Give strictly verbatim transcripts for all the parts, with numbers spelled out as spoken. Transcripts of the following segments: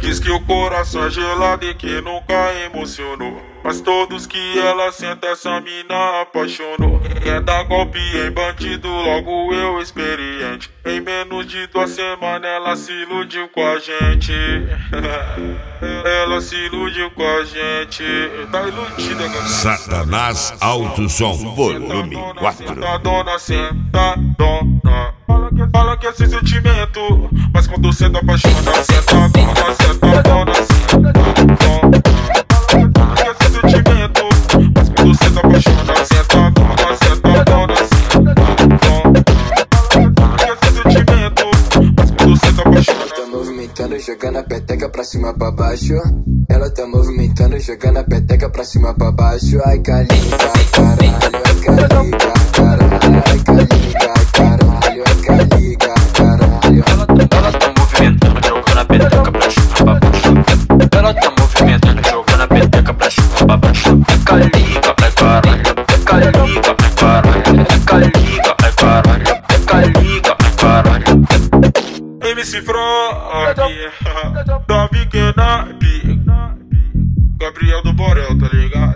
Diz que o coração é gelado e que nunca emocionou, mas todos que ela senta essa mina apaixonou. Quer dar golpe em bandido, logo eu experiente. Em menos de duas semanas ela se iludiu com a gente. Ela se iludiu com a gente. Tá iludida, galera. Satanás Alto Som, volume quatro. Sentadona, sentadona. Fala que é sem sentimento, mas quando cê tá apaixonada, sentadona, sentadona, sentadona. Fala que é sem sentimento, mas quando cê tá apaixonada, sentadona, sentadona, sentadona. Fala que é sem sentimento, mas quando cê tá apaixonada. Tá movimentando, jogando a peteca pra cima pra baixo. Ela tá movimentando, jogando a peteca pra cima pra baixo. Ai, caliga, caralho, ai, caliga, caralho, ai, caliga, caralho, ai, caliga, caralho. Ela tá, ela tá movimentando, jogando a peteca pra cima pra baixo. Ela tá movimentando, jogando a peteca pra cima pra baixo. É caliga, é caralho, é caliga, é caralho, é caliga, é caralho, é caliga, é caralho. M C Frog, Davi Kenab, Gabriel do Borel, tá ligado?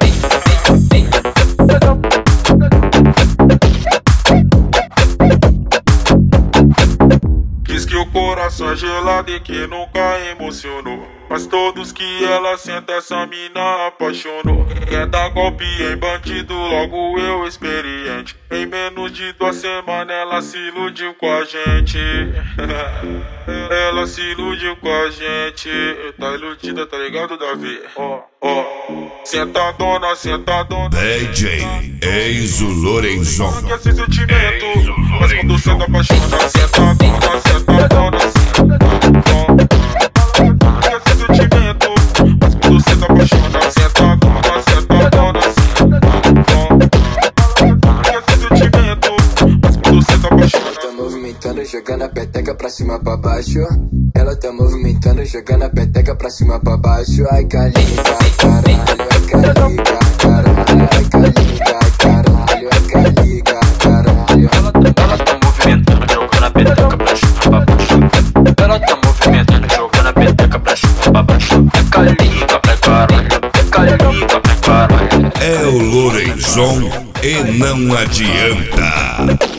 Diz que o coração é gelado e que nunca emocionou, mas todos que ela senta essa mina apaixonou. Quer dar golpe em bandido, logo eu experiente. Em menos de duas semanas ela se iludiu com a gente. Ela se iludiu com a gente. Tá iludida, tá ligado, Davi? Ó, ó. Sentadona, sentadona. D J Enzo Lorenzon. Fala que é sem sentimento, mas quando cê tá apaixonada, sentadona, sentadona, sentadona. Fala que é sem sentimento, mas quando cê tá apaixonada, sentadona, sentadona, sentadona. Fala que é sem sentimento, mas quando cê tá apaixonada. Tá movimentando, jogando a peteca pra cima pra baixo. Ela tá movimentando, jogando a peteca pra cima pra baixo. Ai, caliga, caralho, ai, caliga, caralho, ai, caliga, caralho, ai, caliga, caralho. Ela tá, ela tá movimentando, jogando a peteca pra cima pra baixo. Ela tá movimentando, jogando a peteca pra cima pra baixo. É caliga, é caralho, é caliga, é caralho. É o Lorenzon e não adianta.